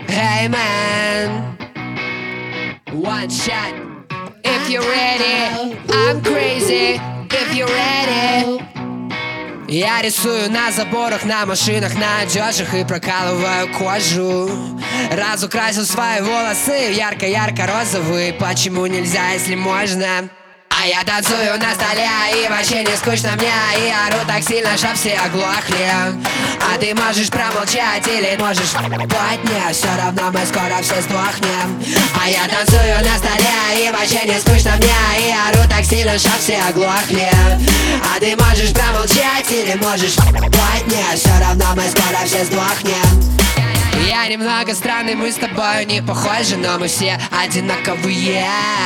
Hey man, one shot. If you're ready, I'm crazy. If you're ready. Я рисую на заборах, на машинах, на одежах и прокалываю кожу. Разукрасил свои волосы ярко-ярко-розовые. Почему нельзя, если можно? А я танцую на столе, и вообще не скучно мне. И ору так сильно, чтоб все оглохли. А ты можешь промолчать или можешь поднять. Все равно мы скоро все сдохнем. А я танцую на столе, и вообще не скучно мне. И ору так сильно, чтоб все оглохли. А ты можешь промолчать или можешь поднять. Все равно мы скоро все сдохнем. Я немного странный, мы с тобой не похожи, но мы все одинаковые.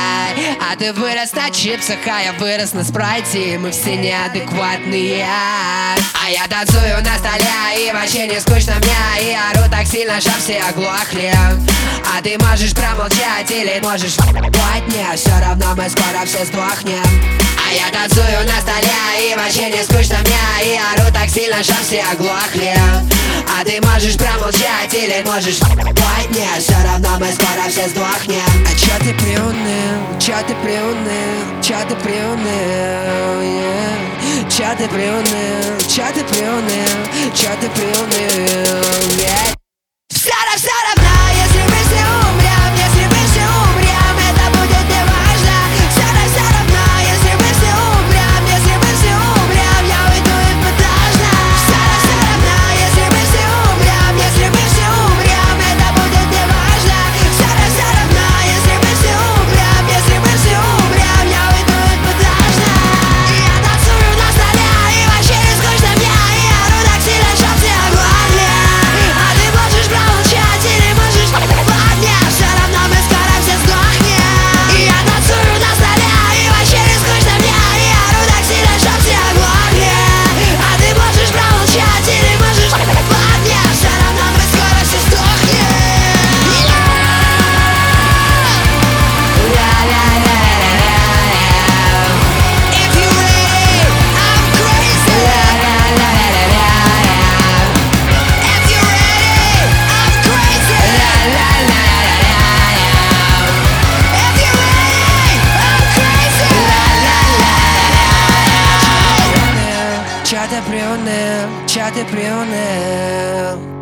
А ты вырос на чипсах, а я вырос на спрайте, и мы все неадекватные. А я танцую на столе, и вообще не скучно мне. И ору так сильно, чтоб все оглохли. А ты можешь промолчать или можешь поднять. Все равно мы скоро все сдохнем. А я танцую на столе, и вообще не скучно мне. И ору так сильно, чтоб все оглохли. А ты можешь промолчать или можешь поднять. Все равно мы скоро все сдохнем. А чё ты приуныл? Чё ты приуныл? Чё ты приуныл? Yeah. Чё ты приуныл? Чё ты приуныл? Чё ты приуныл? Yeah. Все равно, если мы все умрем, если мы все умрем, это будет не важно. Все равно, если мы все умрем, если мы все умрем, я уйду эпатажно. Все равно, если мы все умрем, если мы все умрем, это будет не важно. Все равно, если мы все умрем, если мы все умрем, я уйду эпатажно. И я танцую на столе, и вообще не скучно мне. И ору так сильно, чтоб все оглохли. А ты можешь промолчать или можешь поднять. Все равно мы скоро все сдохнем. И я танцую на столе, и вообще не скучно мне. И ору так сильно, чтоб все оглохли. А ты можешь промолчать или можешь поднять. Все равно мы скоро все сдохнем. If you ready, I'm crazy. If you ready, I'm crazy. If you ready, I'm crazy. Чё ты приуныл? Чё ты приуныл?